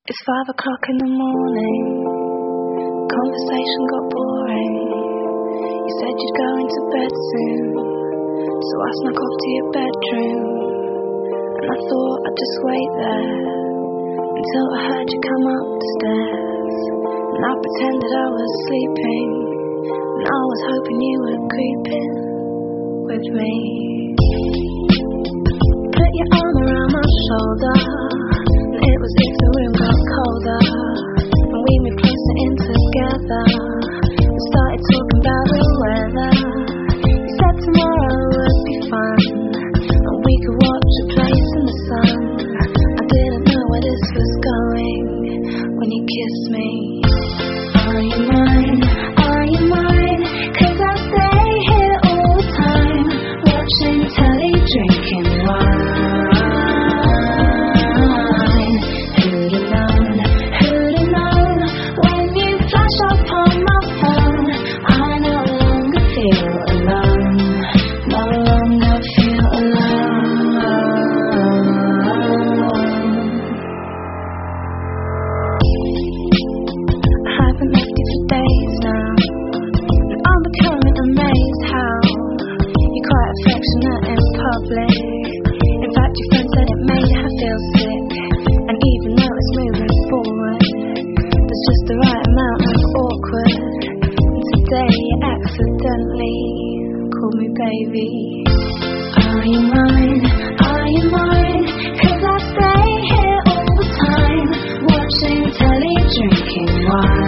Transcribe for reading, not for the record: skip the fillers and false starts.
It's 5 o'clock in the morning. Conversation got boring. You said you'd go into bed soon, so I snuck off to your bedroom. And I thought I'd just wait there until I heard you come up the stairs. And I pretended I was sleeping, and I was hoping you would creep in with me. Put your arm around my shoulder, and it was if the room got colder, and we moved closer in together. We started talking about the weather. You said tomorrow would be fun, and we could watch a place in the sun. I didn't know where this was going when you kissed me. Are you mine? Are you mine? 'Cause I stay here all the time, watching telly, drinking wine. Who'd have known? Who'd have known? When you flash up on my phone, I no longer feel alone. No longer feel alone. I haven't left you for days now, and I'm becoming amazed how you're quite affectionate in public. In fact, your friend said it made her feel sick, and even though it's moving forward, there's just the right amount of awkward. And today you accidentally called me baby. Are you mine? Are you mine? 'Cause I stay here all the time, watching telly, drinking wine.